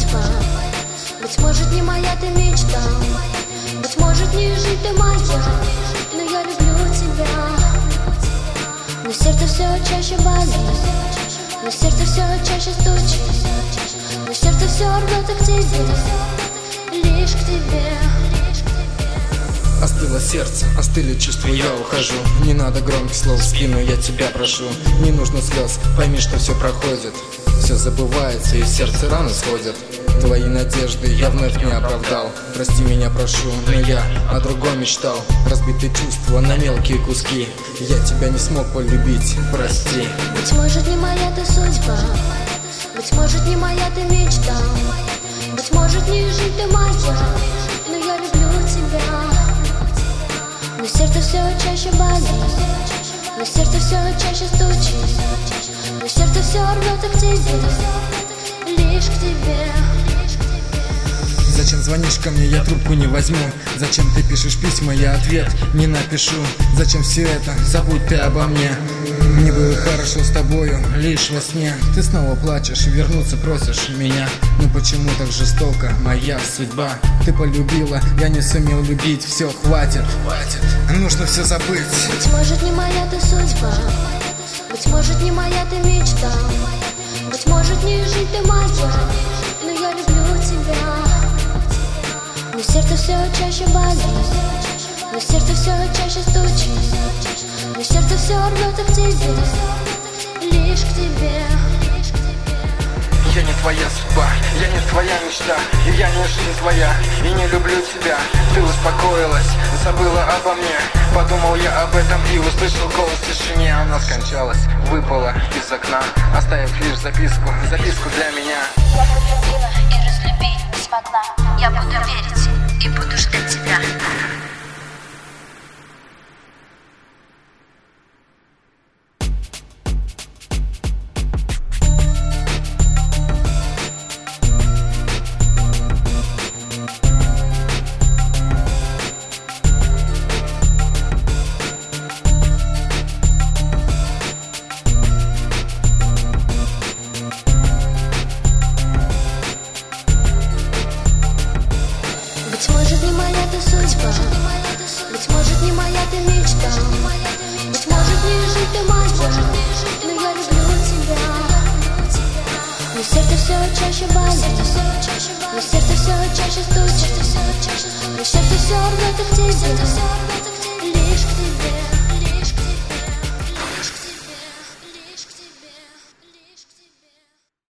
судьба. Быть может, не моя ты мечта, быть может, не жить ты моя, но я люблю тебя. Но сердце все чаще болит, но сердце все чаще стучит, но сердце все рвется к тебе, лишь к тебе. Остыло сердце, остыли чувства, я ухожу. Не надо громких слов в спину, я тебя прошу. Не нужно слез, пойми, что все проходит. Все забывается и в сердце раны сходят. Твои надежды я вновь не оправдал. Прости меня, прошу, но я о другом мечтал. Разбитые чувства на мелкие куски. Я тебя не смог полюбить, прости. Быть может, не моя ты судьба, быть может, не моя ты мечта, быть может, не жить ты моя, но я люблю тебя. Но сердце все чаще болит, но сердце все чаще стучит, но сердце все рвется к тебе, лишь к тебе. Зачем звонишь ко мне, я трубку не возьму. Зачем ты пишешь письма, я ответ не напишу. Зачем все это, забудь ты обо мне. Мне было хорошо с тобою, лишь во сне. Ты снова плачешь, вернуться просишь меня. Ну почему так жестоко, моя судьба? Ты полюбила, я не сумел любить. Все, хватит, нужно все забыть. Быть может, не моя ты судьба, быть может, не моя ты мечта, быть может, не жить ты моя, но я люблю тебя. Но сердце все чаще болит, но сердце все чаще стучит, но сердце все рвется к тебе, лишь к тебе. Я не твоя судьба, я не твоя мечта, и я не жизнь твоя, и не люблю тебя. Ты успокоилась, забыла обо мне. Подумал я об этом и услышал голос в тишине. Она скончалась, выпала из окна, оставив лишь записку для меня. Я полюбила и разлюбить не смогла. Я буду верить и буду ждать тебя. Быть может, не моя ты судьба, быть может, не моя ты мечта, быть может, не жить ты моя, но я люблю тебя. Но сердце все чаще болит, но сердце все чаще стучит, но сердце все рвется к тебе,